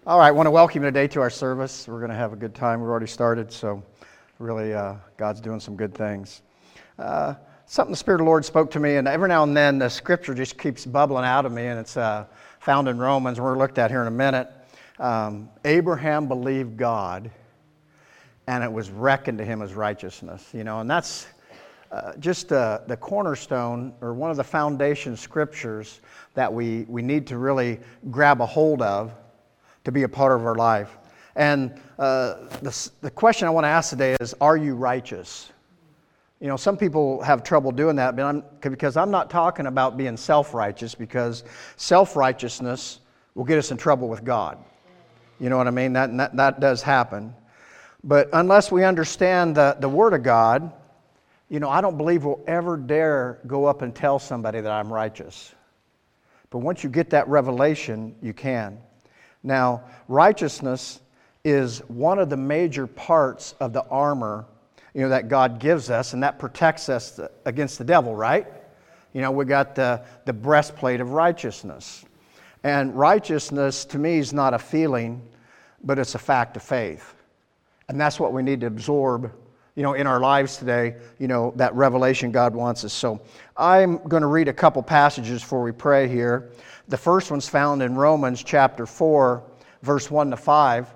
All right, I want to welcome you today to our service. We're going to have a good time. We've already started, so really God's doing some good things. Something the Spirit of the Lord spoke to me, and every now and then the Scripture just keeps bubbling out of me, and it's found in Romans, and we're looked at here in a minute. Abraham believed God, and it was reckoned to him as righteousness. And that's just the cornerstone, or one of the foundation scriptures that we need to really grab a hold of to be a part of our life. And the question I want to ask today is, are you righteous? Some people have trouble doing that, because I'm not talking about being self-righteous, because self-righteousness will get us in trouble with God. You know what I mean? That does happen. But unless we understand the Word of God, I don't believe we'll ever dare go up and tell somebody that I'm righteous. But once you get that revelation, you can. Now, righteousness is one of the major parts of the armor, that God gives us, and that protects us against the devil, right? We got the breastplate of righteousness. And righteousness, to me, is not a feeling, but it's a fact of faith. And that's what we need to absorb, in our lives today, that revelation God wants us. So I'm going to read a couple passages before we pray here. The first one's found in Romans chapter 4, verse 1 to 5.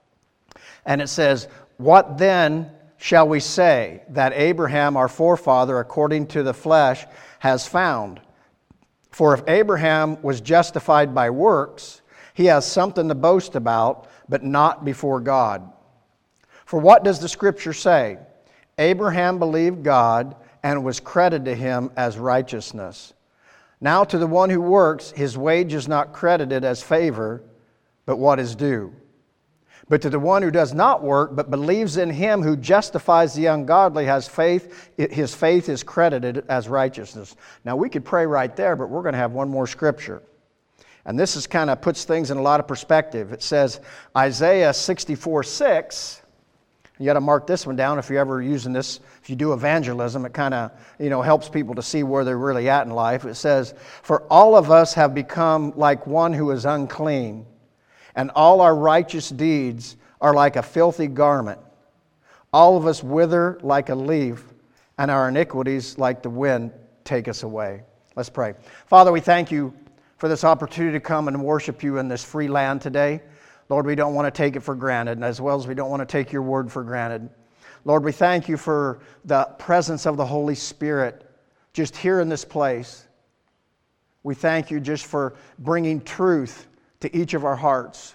And it says, "What then shall we say that Abraham, our forefather, according to the flesh, has found? For if Abraham was justified by works, he has something to boast about, but not before God. For what does the Scripture say? Abraham believed God, and it was credited to him as righteousness. Now to the one who works, his wage is not credited as favor, but what is due. But to the one who does not work, but believes in him who justifies the ungodly, his faith is credited as righteousness." Now we could pray right there, but we're going to have one more scripture. And this is kind of puts things in a lot of perspective. It says, Isaiah 64:6. You got to mark this one down if you're ever using this. If you do evangelism, it kind of, helps people to see where they're really at in life. It says, "For all of us have become like one who is unclean, and all our righteous deeds are like a filthy garment. All of us wither like a leaf, and our iniquities like the wind take us away." Let's pray. Father, we thank you for this opportunity to come and worship you in this free land today. Lord, we don't want to take it for granted, as well as we don't want to take your word for granted. Lord, we thank you for the presence of the Holy Spirit just here in this place. We thank you just for bringing truth to each of our hearts.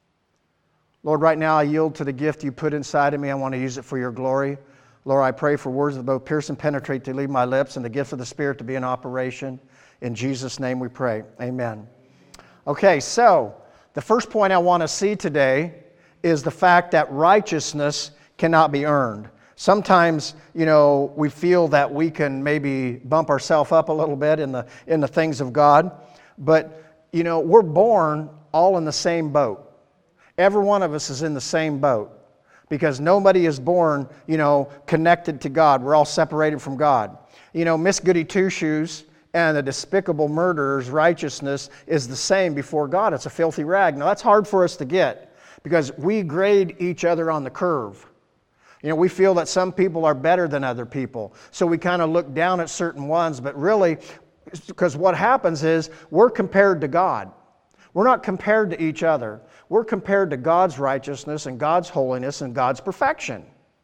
Lord, right now I yield to the gift you put inside of me. I want to use it for your glory. Lord, I pray for words that both pierce and penetrate to leave my lips, and the gift of the Spirit to be in operation. In Jesus' name we pray. Amen. Okay, so the first point I want to see today is the fact that righteousness cannot be earned. Sometimes, we feel that we can maybe bump ourselves up a little bit in the things of God, but we're born all in the same boat. Every one of us is in the same boat, because nobody is born, connected to God. We're all separated from God. Miss Goody Two-Shoes and the despicable murderer's righteousness is the same before God. It's a filthy rag. Now, that's hard for us to get, because we grade each other on the curve. We feel that some people are better than other people, so we kind of look down at certain ones, but really, because what happens is we're compared to God. We're not compared to each other. We're compared to God's righteousness and God's holiness and God's perfection.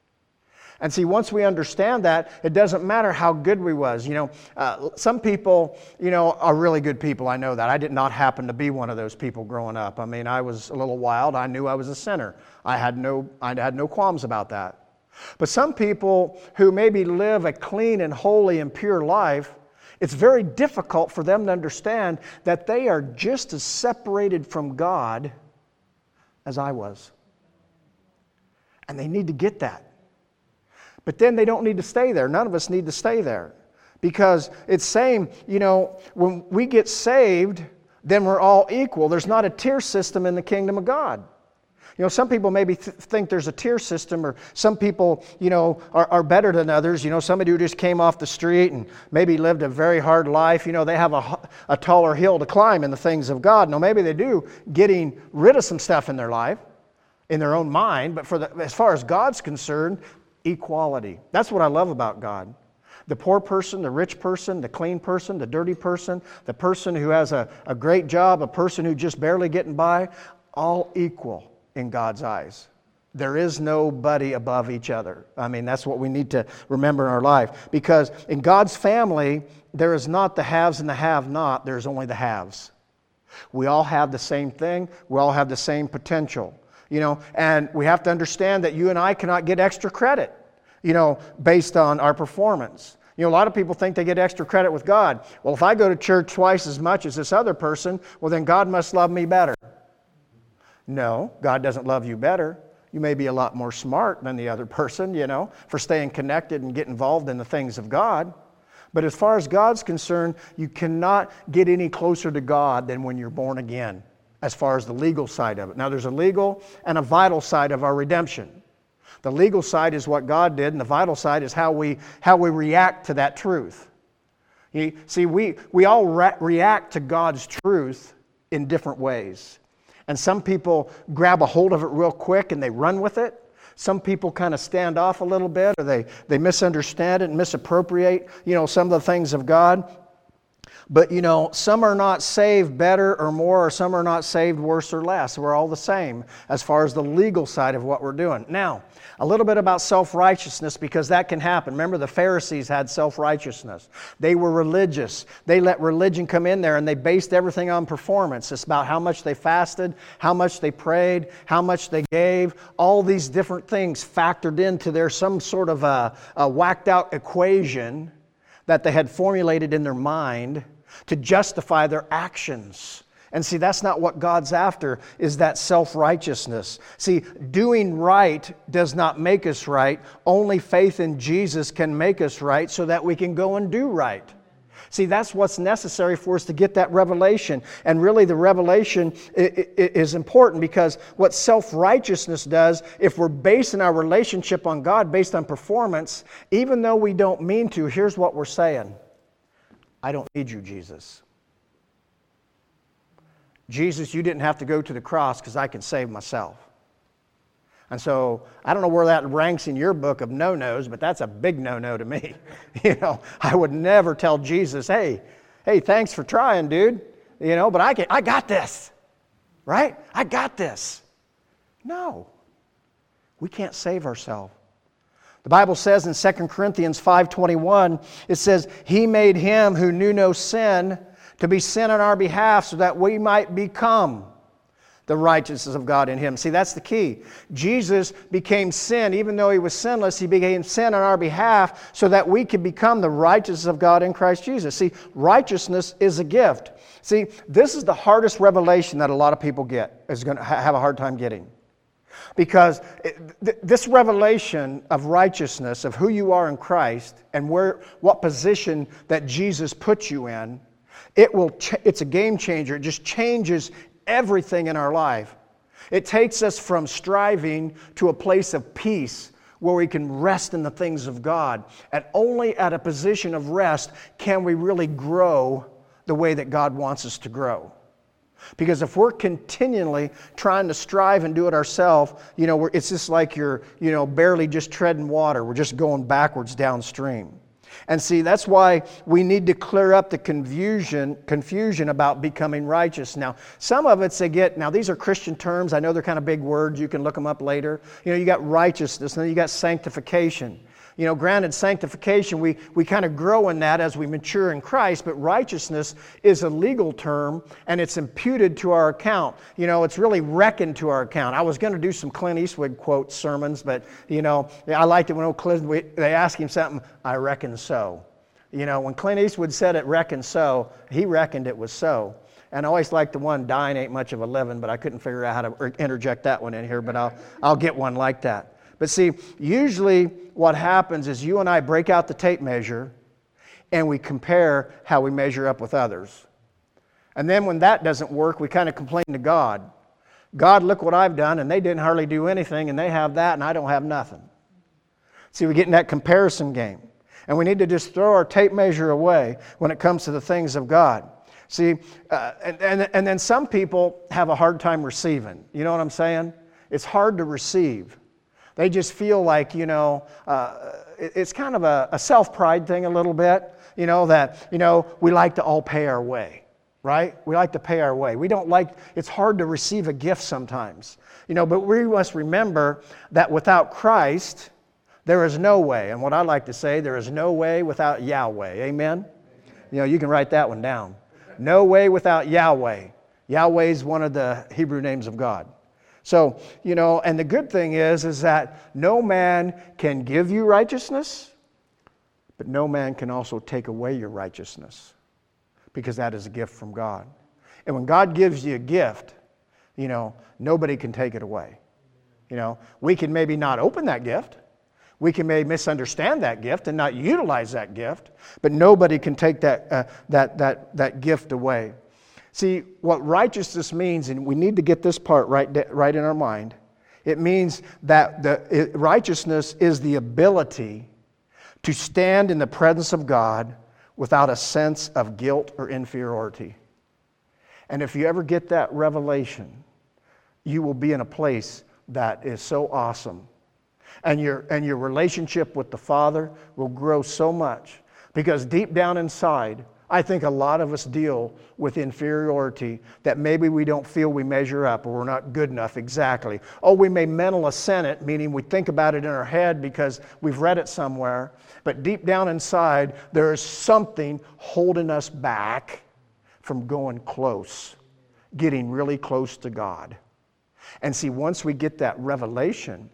And see, once we understand that, it doesn't matter how good we was. Some people, are really good people. I know that. I did not happen to be one of those people growing up. I was a little wild. I knew I was a sinner. I had no qualms about that. But some people who maybe live a clean and holy and pure life, it's very difficult for them to understand that they are just as separated from God as I was. And they need to get that. But then they don't need to stay there. None of us need to stay there. Because it's saying, when we get saved, then we're all equal. There's not a tier system in the kingdom of God. You know, some people maybe think there's a tier system, or some people, you know, are better than others. You know, somebody who just came off the street and maybe lived a very hard life, you know, they have a taller hill to climb in the things of God. Now, maybe they do, getting rid of some stuff in their life, in their own mind, but as far as God's concerned, equality. That's what I love about God. The poor person, the rich person, the clean person, the dirty person, the person who has a great job, a person who just barely getting by, all equal in God's eyes. There is nobody above each other. I mean, that's what we need to remember in our life. Because in God's family, there is not the haves and the have-not. There's only the haves. We all have the same thing. We all have the same potential. You know, and we have to understand that you and I cannot get extra credit, you know, based on our performance. You know, a lot of people think they get extra credit with God. Well, if I go to church twice as much as this other person, well, then God must love me better. No, God doesn't love you better. You may be a lot more smart than the other person, you know, for staying connected and get involved in the things of God. But as far as God's concerned, you cannot get any closer to God than when you're born again, as far as the legal side of it. Now, there's a legal and a vital side of our redemption. The legal side is what God did, and the vital side is how we react to that truth. You see, we all react to God's truth in different ways. And some people grab a hold of it real quick and they run with it. Some people kind of stand off a little bit, or they misunderstand it and misappropriate, you know, some of the things of God. But, you know, some are not saved better or more, or some are not saved worse or less. We're all the same as far as the legal side of what we're doing. Now, a little bit about self-righteousness, because that can happen. Remember, the Pharisees had self-righteousness. They were religious. They let religion come in there, and they based everything on performance. It's about how much they fasted, how much they prayed, how much they gave. All these different things factored into their some sort of a whacked-out equation that they had formulated in their mind to justify their actions. And see, that's not what God's after, is that self-righteousness. See, doing right does not make us right. Only faith in Jesus can make us right so that we can go and do right. See, that's what's necessary for us to get that revelation. And really, the revelation is important, because what self-righteousness does, if we're basing our relationship on God based on performance, even though we don't mean to, here's what we're saying. I don't need you, Jesus. Jesus, you didn't have to go to the cross because I can save myself. And so, I don't know where that ranks in your book of no-nos, but that's a big no-no to me. You know, I would never tell Jesus, hey, thanks for trying, dude. You know, but I got this. Right? I got this. No. We can't save ourselves. The Bible says in 2 Corinthians 5:21, it says, He made Him who knew no sin to be sin on our behalf so that we might become the righteousness of God in Him. See, that's the key. Jesus became sin. Even though He was sinless, He became sin on our behalf so that we could become the righteousness of God in Christ Jesus. See, righteousness is a gift. See, this is the hardest revelation that a lot of people is going to have a hard time getting. Because this revelation of righteousness, of who you are in Christ, and what position that Jesus puts you in, it's a game changer. It just changes everything in our life. It takes us from striving to a place of peace where we can rest in the things of God. And only at a position of rest can we really grow the way that God wants us to grow. Because if we're continually trying to strive and do it ourselves, you know, it's just like you're, you know, barely just treading water. We're just going backwards downstream. And see, that's why we need to clear up the confusion about becoming righteous. Now, some of it's now these are Christian terms. I know they're kind of big words. You can look them up later. You know, you got righteousness, and then you got sanctification. You know, granted, sanctification, we kind of grow in that as we mature in Christ, but righteousness is a legal term, and it's imputed to our account. You know, it's really reckoned to our account. I was going to do some Clint Eastwood quote sermons, but, you know, I liked it when they asked him something, I reckon so. You know, when Clint Eastwood said it, reckon so, he reckoned it was so. And I always liked the one, dying ain't much of a living, but I couldn't figure out how to interject that one in here, but I'll get one like that. But see, usually what happens is you and I break out the tape measure and we compare how we measure up with others. And then when that doesn't work, we kind of complain to God. God, look what I've done, and they didn't hardly do anything, and they have that, and I don't have nothing. See, we get in that comparison game. And we need to just throw our tape measure away when it comes to the things of God. See, and then some people have a hard time receiving. You know what I'm saying? It's hard to receive. They just feel like, it's kind of a self-pride thing a little bit, that, we like to all pay our way, right? We like to pay our way. We don't like, it's hard to receive a gift sometimes, but we must remember that without Christ, there is no way. And what I like to say, there is no way without Yahweh. Amen? You can write that one down. No way without Yahweh. Yahweh is one of the Hebrew names of God. So, and the good thing is that no man can give you righteousness, but no man can also take away your righteousness, because that is a gift from God. And when God gives you a gift, nobody can take it away. We can maybe not open that gift. We can maybe misunderstand that gift and not utilize that gift, but nobody can take that gift away. See, what righteousness means, and we need to get this part right in our mind, it means that righteousness is the ability to stand in the presence of God without a sense of guilt or inferiority. And if you ever get that revelation, you will be in a place that is so awesome. And your relationship with the Father will grow so much. Because deep down inside, I think a lot of us deal with inferiority, that maybe we don't feel we measure up, or we're not good enough exactly. Oh, we may mental assent it, meaning we think about it in our head because we've read it somewhere. But deep down inside, there is something holding us back from going close, getting really close to God. And see, once we get that revelation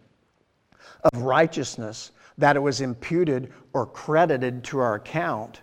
of righteousness, that it was imputed or credited to our account,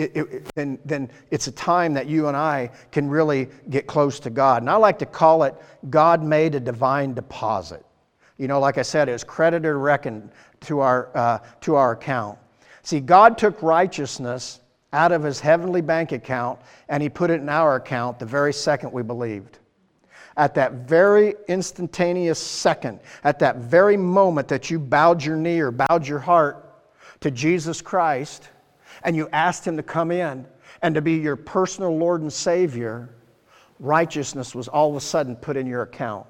then it's a time that you and I can really get close to God. And I like to call it, God made a divine deposit. Like I said, it was credited or reckoned to our account. See, God took righteousness out of His heavenly bank account, and He put it in our account the very second we believed. At that very instantaneous second, at that very moment that you bowed your knee or bowed your heart to Jesus Christ, and you asked Him to come in and to be your personal Lord and Savior, righteousness was all of a sudden put in your account.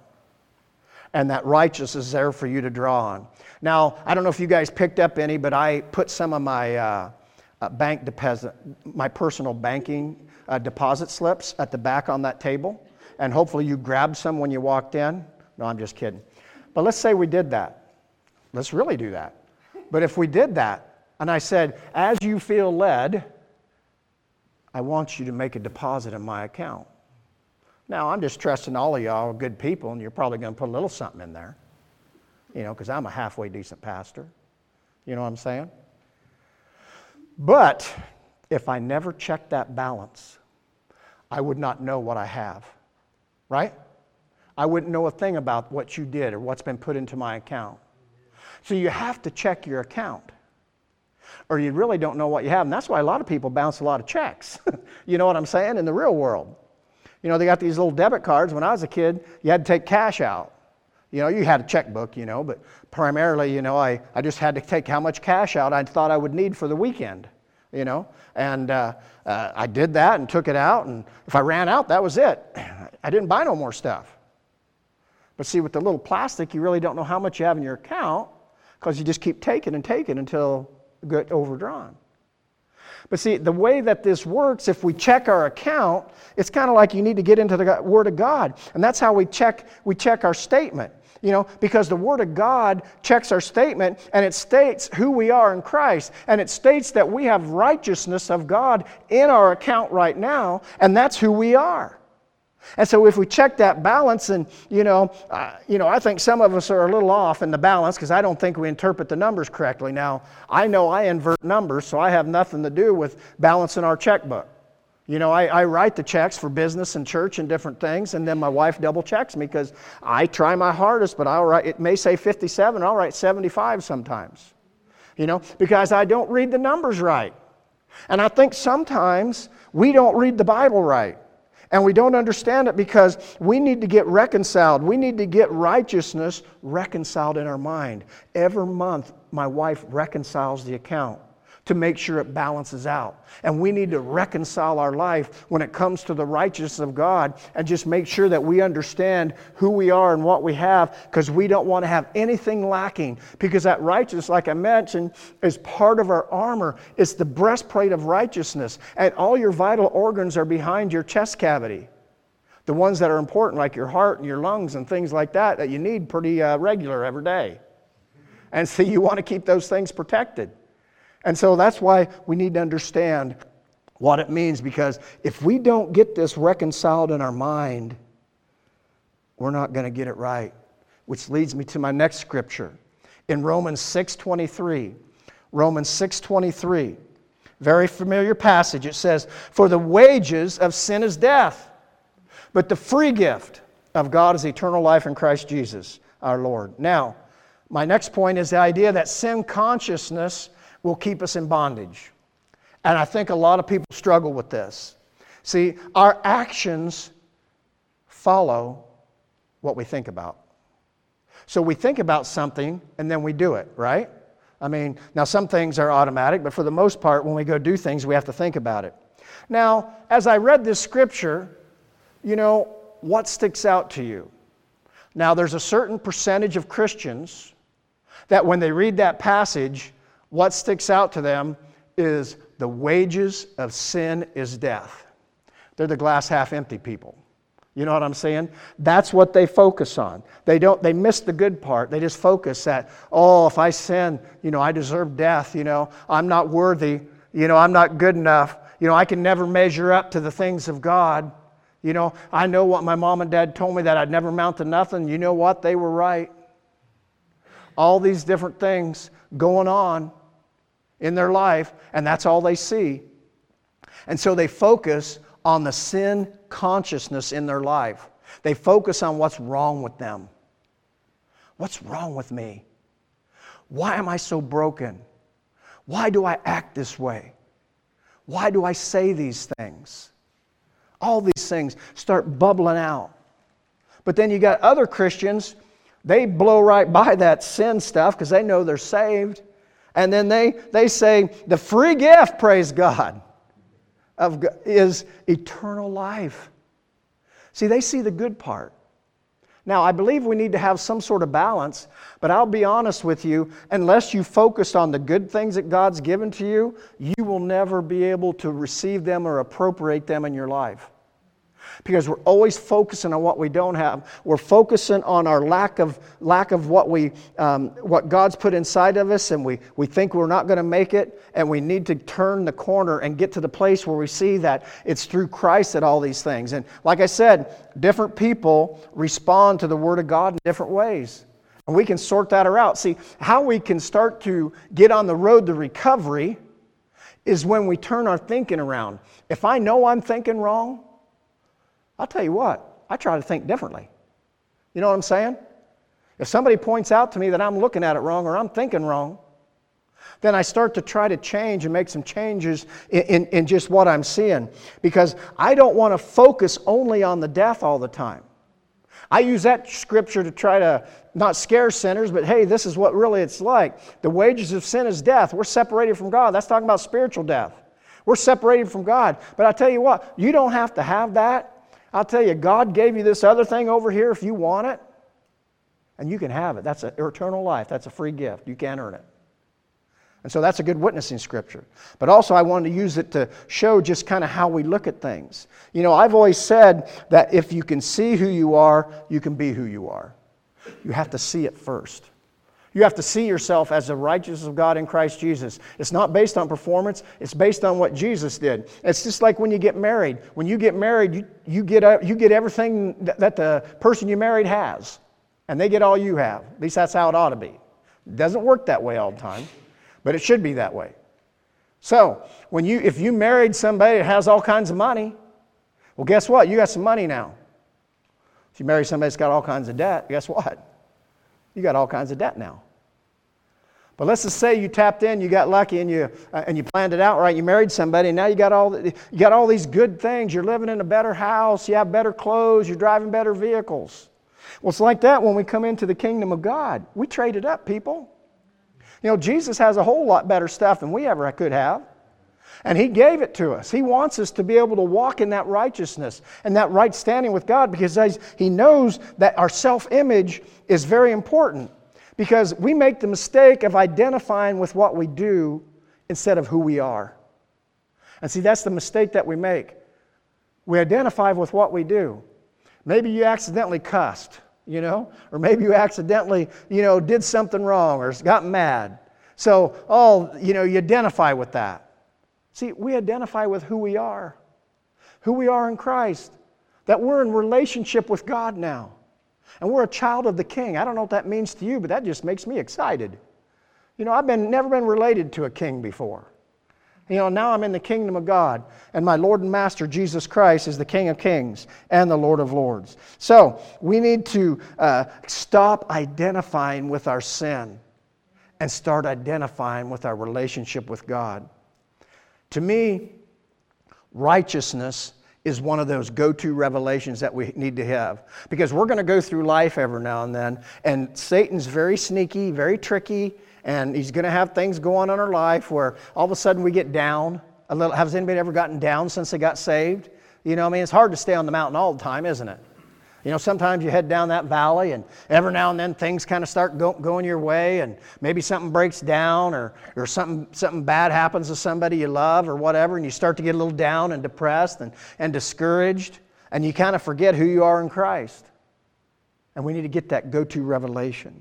And that righteousness is there for you to draw on. Now, I don't know if you guys picked up any, but I put some of my bank deposit, my personal banking deposit slips at the back on that table. And hopefully you grabbed some when you walked in. No, I'm just kidding. But let's say we did that. Let's really do that. But if we did that, and I said, as you feel led, I want you to make a deposit in my account. Now, I'm just trusting all of y'all are good people, and you're probably going to put a little something in there, because I'm a halfway decent pastor. You know what I'm saying? But if I never checked that balance, I would not know what I have. Right? I wouldn't know a thing about what you did or what's been put into my account. So you have to check your account, or you really don't know what you have. And that's why a lot of people bounce a lot of checks. You know what I'm saying? In the real world. They got these little debit cards. When I was a kid, you had to take cash out. You had a checkbook, but primarily, I just had to take how much cash out I thought I would need for the weekend. And I did that and took it out, and if I ran out, that was it. I didn't buy no more stuff. But see, with the little plastic, you really don't know how much you have in your account, because you just keep taking and taking until you get overdrawn. But see, the way that this works, if we check our account, it's kind of like you need to get into the Word of God. And that's how we check our statement. Because the Word of God checks our statement, and it states who we are in Christ. And it states that we have righteousness of God in our account right now, and that's who we are. And so if we check that balance, and, I think some of us are a little off in the balance, because I don't think we interpret the numbers correctly. Now, I know I invert numbers, so I have nothing to do with balancing our checkbook. I write the checks for business and church and different things, and then my wife double checks me, because I try my hardest, but it may say 57, I'll write 75 sometimes, because I don't read the numbers right. And I think sometimes we don't read the Bible right. And we don't understand it because we need to get reconciled. We need to get righteousness reconciled in our mind. Every month, my wife reconciles the account to make sure it balances out. And we need to reconcile our life when it comes to the righteousness of God and just make sure that we understand who we are and what we have, because we don't want to have anything lacking. Because that righteousness, like I mentioned, is part of our armor. It's the breastplate of righteousness. And all your vital organs are behind your chest cavity. The ones that are important, like your heart and your lungs and things like that, that you need pretty regular every day. And so you want to keep those things protected. And so that's why we need to understand what it means, because if we don't get this reconciled in our mind, we're not going to get it right. Which leads me to my next scripture. In Romans 6:23. Romans 6:23. Very familiar passage. It says, "For the wages of sin is death, but the free gift of God is eternal life in Christ Jesus our Lord." Now, my next point is the idea that sin consciousness will keep us in bondage. And I think a lot of people struggle with this. See, our actions follow what we think about. So we think about something and then we do it, right? I mean, now some things are automatic, but for the most part, when we go do things, we have to think about it. Now, as I read this scripture, what sticks out to you? Now, there's a certain percentage of Christians that when they read that passage, what sticks out to them is the wages of sin is death. They're the glass half empty people. You know what I'm saying? That's what they focus on. They miss the good part. They just focus that, if I sin, I deserve death, I'm not worthy, I'm not good enough, I can never measure up to the things of God. I know what my mom and dad told me, that I'd never amount to nothing. You know what? They were right. All these different things going on in their life, and that's all they see. And so they focus on the sin consciousness in their life. They focus on what's wrong with them. What's wrong with me? Why am I so broken? Why do I act this way? Why do I say these things? All these things start bubbling out. But then you got other Christians, they blow right by that sin stuff because they know they're saved. And then they say, the free gift, praise God, is eternal life. See, they see the good part. Now, I believe we need to have some sort of balance, but I'll be honest with you, unless you focus on the good things that God's given to you, you will never be able to receive them or appropriate them in your life. Because we're always focusing on what we don't have. We're focusing on our lack of what God's put inside of us, and we think we're not going to make it, and we need to turn the corner and get to the place where we see that it's through Christ that all these things. And like I said, different people respond to the Word of God in different ways. And we can sort that out. See, how we can start to get on the road to recovery is when we turn our thinking around. If I know I'm thinking wrong, I'll tell you what, I try to think differently. You know what I'm saying? If somebody points out to me that I'm looking at it wrong or I'm thinking wrong, then I start to try to change and make some changes in just what I'm seeing. Because I don't want to focus only on the death all the time. I use that scripture to try to not scare sinners, but hey, this is what really it's like. The wages of sin is death. We're separated from God. That's talking about spiritual death. We're separated from God. But I tell you what, you don't have to have that. I'll tell you, God gave you this other thing over here if you want it, and you can have it. That's an eternal life. That's a free gift. You can't earn it. And so that's a good witnessing scripture. But also I wanted to use it to show just kind of how we look at things. I've always said that if you can see who you are, you can be who you are. You have to see it first. You have to see yourself as the righteousness of God in Christ Jesus. It's not based on performance. It's based on what Jesus did. It's just like when you get married. When you get married, you get everything that the person you married has. And they get all you have. At least that's how it ought to be. It doesn't work that way all the time, but it should be that way. So, if you married somebody that has all kinds of money, well, guess what? You got some money now. If you marry somebody that's got all kinds of debt, guess what? You got all kinds of debt now. But let's just say you tapped in, you got lucky, and you planned it out right. You married somebody, and now you got all these good things. You're living in a better house. You have better clothes. You're driving better vehicles. Well, it's like that when we come into the kingdom of God. We trade it up, people. You know, Jesus has a whole lot better stuff than we ever could have. And He gave it to us. He wants us to be able to walk in that righteousness and that right standing with God, because He knows that our self-image is very important. Because we make the mistake of identifying with what we do instead of who we are. And see, that's the mistake that we make. We identify with what we do. Maybe you accidentally cussed, or maybe you accidentally, did something wrong or got mad. So, you identify with that. See, we identify with who we are in Christ, that we're in relationship with God now. And we're a child of the King. I don't know what that means to you, but that just makes me excited. I've never been related to a king before. Now I'm in the kingdom of God, and my Lord and Master Jesus Christ is the King of Kings and the Lord of Lords. So we need to stop identifying with our sin and start identifying with our relationship with God. To me, righteousness is one of those go-to revelations that we need to have. Because we're going to go through life every now and then, and Satan's very sneaky, very tricky, and he's going to have things go on in our life where all of a sudden we get down a little. Has anybody ever gotten down since they got saved? It's hard to stay on the mountain all the time, isn't it? Sometimes you head down that valley, and every now and then things kind of start going your way, and maybe something breaks down, or something bad happens to somebody you love or whatever, and you start to get a little down and depressed and discouraged, and you kind of forget who you are in Christ. And we need to get that go-to revelation.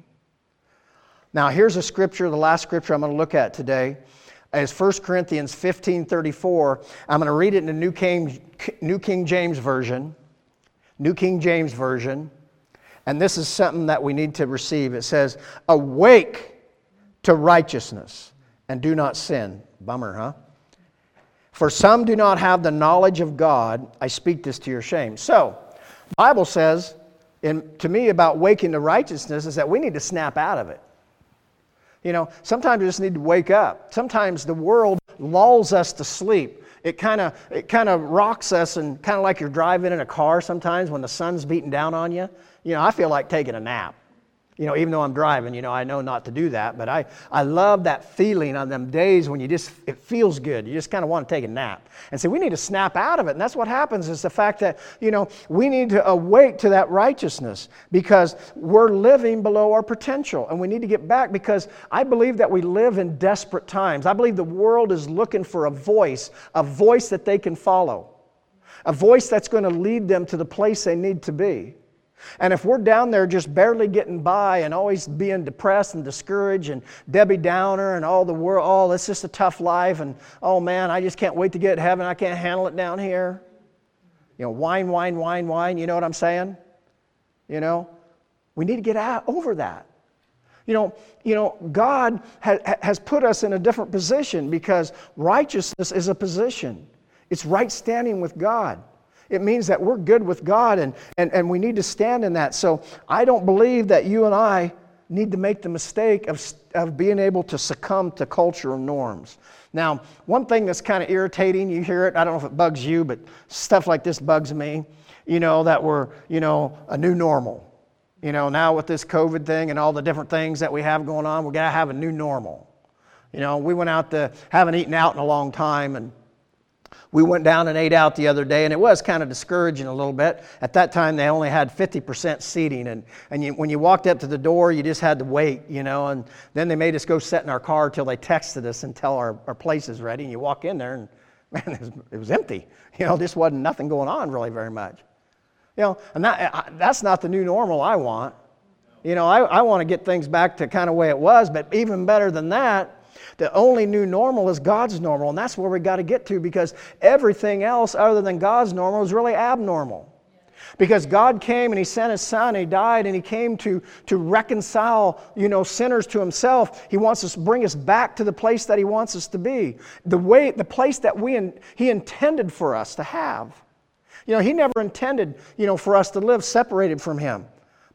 Now, here's a scripture, the last scripture I'm going to look at today is 1 Corinthians 15:34. I'm going to read it in the New King James Version. New King James Version, and this is something that we need to receive. It says, "Awake to righteousness and do not sin." Bummer, huh? "For some do not have the knowledge of God. I speak this to your shame." So, the Bible says, to me, about waking to righteousness is that we need to snap out of it. Sometimes we just need to wake up. Sometimes the world lulls us to sleep. It kind of rocks us, and kind of like you're driving in a car sometimes when the sun's beating down on you. I feel like taking a nap. Even though I'm driving, I know not to do that, but I love that feeling on them days when it feels good. You just kind of want to take a nap. And so we need to snap out of it. And that's what happens, is the fact that, we need to awake to that righteousness, because we're living below our potential. And we need to get back, because I believe that we live in desperate times. I believe the world is looking for a voice that they can follow, a voice that's going to lead them to the place they need to be. And if we're down there just barely getting by and always being depressed and discouraged and Debbie Downer and all the world, it's just a tough life, and oh man, I just can't wait to get to heaven, I can't handle it down here. Whine, you know what I'm saying? We need to get over that. God has put us in a different position, because righteousness is a position. It's right standing with God. It means that we're good with God, and we need to stand in that. So I don't believe that you and I need to make the mistake of being able to succumb to cultural norms. Now, one thing that's kind of irritating, you hear it, I don't know if it bugs you, but stuff like this bugs me, that we're, a new normal. Now with this COVID thing and all the different things that we have going on, we're going to have a new normal. We went out haven't eaten out in a long time, and we went down and ate out the other day, and it was kind of discouraging a little bit. At that time, they only had 50% seating, and when you walked up to the door, you just had to wait, and then they made us go sit in our car till they texted us and tell our place is ready, and you walk in there, and man, it was empty. Just wasn't nothing going on really very much. And that's not the new normal I want. I want to get things back to kind of the way it was, but even better than that, the only new normal is God's normal, and that's where we got to get to, because everything else other than God's normal is really abnormal. Because God came and He sent His Son, He died, and He came to reconcile, sinners to Himself. He wants to bring us back to the place that He wants us to be, the place that He intended for us to have. He never intended, for us to live separated from Him.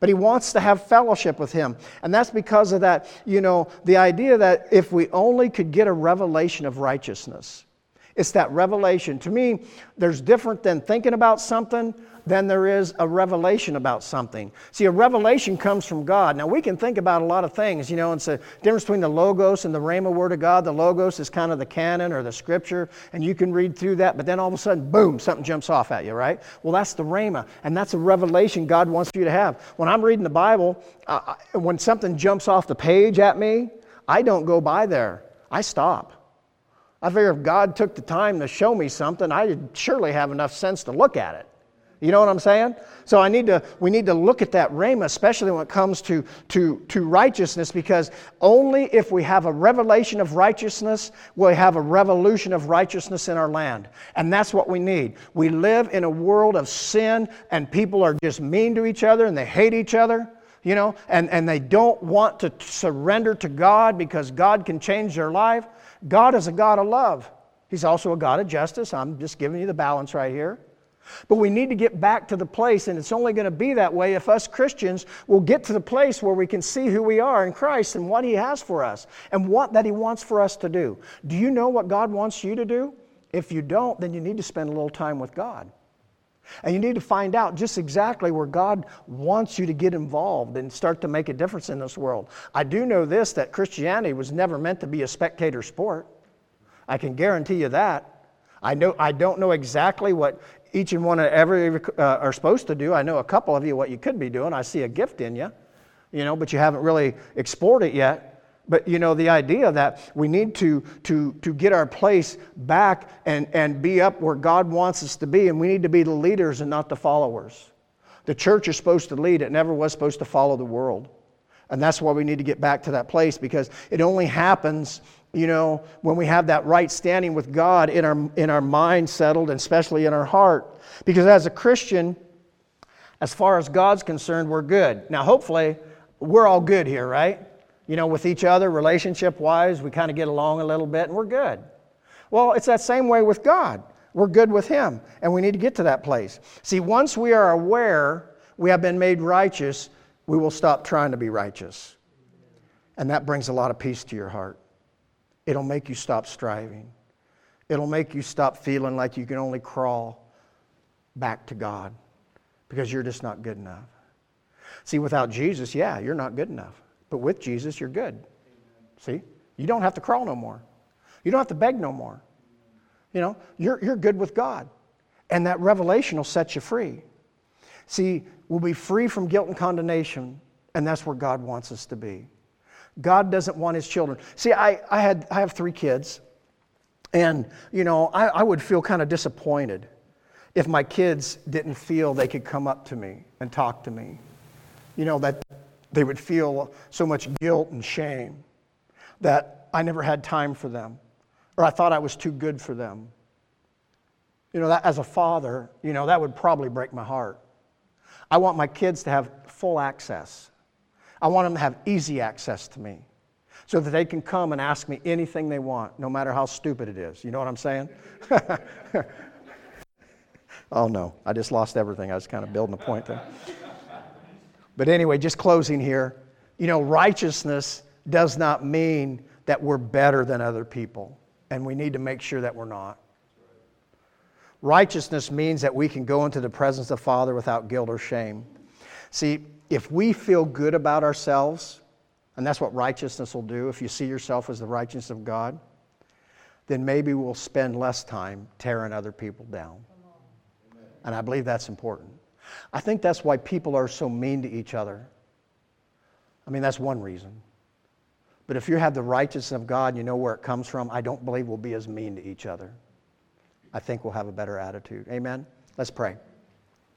But he wants to have fellowship with him. And that's because of that, the idea that if we only could get a revelation of righteousness. It's that revelation. To me, there's different than thinking about something than there is a revelation about something. See, a revelation comes from God. Now, we can think about a lot of things, it's a difference between the Logos and the Rhema Word of God. The Logos is kind of the canon or the Scripture, and you can read through that, but then all of a sudden, boom, something jumps off at you, right? Well, that's the Rhema, and that's a revelation God wants you to have. When I'm reading the Bible, when something jumps off the page at me, I don't go by there. I stop. I figure if God took the time to show me something, I'd surely have enough sense to look at it. You know what I'm saying? So we need to look at that rhema, especially when it comes to righteousness, because only if we have a revelation of righteousness will we have a revolution of righteousness in our land. And that's what we need. We live in a world of sin, and people are just mean to each other, and they hate each other, and they don't want to surrender to God because God can change their life. God is a God of love. He's also a God of justice. I'm just giving you the balance right here. But we need to get back to the place, and it's only going to be that way if us Christians will get to the place where we can see who we are in Christ and what He has for us and what that He wants for us to do. Do you know what God wants you to do? If you don't, then you need to spend a little time with God. And you need to find out just exactly where God wants you to get involved and start to make a difference in this world. I do know this, that Christianity was never meant to be a spectator sport. I can guarantee you that. I don't know exactly what each and one of every are supposed to do. I know a couple of you what you could be doing. I see a gift in you, but you haven't really explored it yet. But the idea that we need to get our place back and be up where God wants us to be, and we need to be the leaders and not the followers. The church is supposed to lead. It never was supposed to follow the world. And that's why we need to get back to that place, because it only happens when we have that right standing with God in our mind settled, and especially in our heart. Because as a Christian, as far as God's concerned, we're good. Now, hopefully, we're all good here, right? With each other, relationship-wise, we kind of get along a little bit, and we're good. Well, it's that same way with God. We're good with Him, and we need to get to that place. See, once we are aware we have been made righteous, we will stop trying to be righteous. And that brings a lot of peace to your heart. It'll make you stop striving. It'll make you stop feeling like you can only crawl back to God because you're just not good enough. See, without Jesus, you're not good enough. But with Jesus, you're good. See? You don't have to crawl no more. You don't have to beg no more. You're good with God. And that revelation will set you free. See, we'll be free from guilt and condemnation, and that's where God wants us to be. God doesn't want His children. See, I have 3 kids, and, I would feel kind of disappointed if my kids didn't feel they could come up to me and talk to me. That they would feel so much guilt and shame that I never had time for them, or I thought I was too good for them. That as a father, that would probably break my heart. I want my kids to have full access. I want them to have easy access to me so that they can come and ask me anything they want, no matter how stupid it is. You know what I'm saying? Oh, no. I just lost everything. I was kind of building a point there. But anyway, just closing here. Righteousness does not mean that we're better than other people, and we need to make sure that we're not. Righteousness means that we can go into the presence of the Father without guilt or shame. See, if we feel good about ourselves, and that's what righteousness will do, if you see yourself as the righteousness of God, then maybe we'll spend less time tearing other people down. And I believe that's important. I think that's why people are so mean to each other. That's one reason. But if you have the righteousness of God, you know where it comes from, I don't believe we'll be as mean to each other. I think we'll have a better attitude. Amen? Let's pray.